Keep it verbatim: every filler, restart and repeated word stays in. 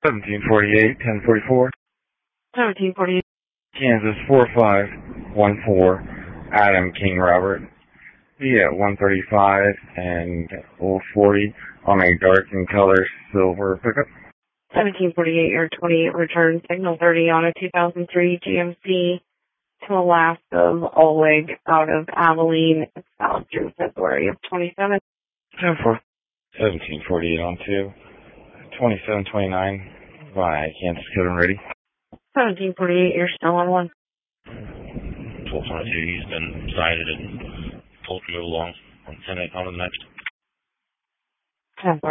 seventeen forty-eight, ten forty-four. seventeen forty-eight. Kansas four five one four. Adam King Robert. Be at one thirty-five and oh forty on a dark and color silver pickup. seventeen forty-eight or twenty-eight return signal thirty on a two thousand three G M C to Alaska of Allweg out of Abilene. It's valid through February of twenty-seven. ten four. seventeen forty-eight on two. twenty-seven twenty-nine by Kansas Code and ready. seventeen forty-eight, you're still on one. twelve twenty-two, he's been sighted and told to move along on ten eight on the next. ten four.